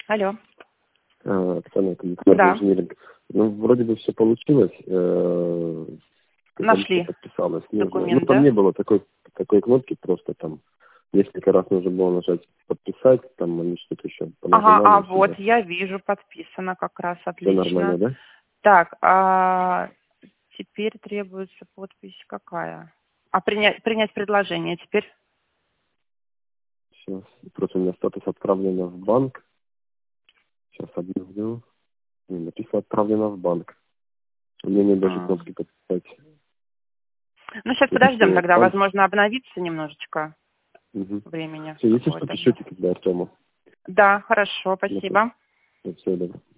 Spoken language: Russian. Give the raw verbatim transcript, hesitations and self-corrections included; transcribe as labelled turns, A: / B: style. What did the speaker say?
A: Алло.
B: А, Оксана, это Николай
A: Да.
B: Инжиниринг. Ну, вроде бы все получилось. э, когда
A: Нашли
B: подписалась. Нужно.
A: документ,
B: Ну, там
A: да?
B: не было такой, такой кнопки, просто там несколько раз нужно было нажать подписать, там они что-то еще
A: Ага, а
B: понажимали.
A: вот, я вижу, подписано как раз,
B: Все
A: отлично.
B: нормально, да?
A: Так, а теперь требуется подпись какая? А принять, принять предложение теперь?
B: Сейчас. Просто у меня статус отправлено в банк. Сейчас объявлю. Не, написано отправлено в банк. У меня нет даже
A: А.
B: кнопки подписать.
A: Ну, сейчас подождем
B: Написано
A: тогда,
B: банк.
A: возможно, обновится немножечко
B: Угу.
A: времени
B: Все, если что,
A: какое-то.
B: пишите тогда Артему.
A: Да, хорошо,
B: Ну,
A: спасибо.
B: все, добро.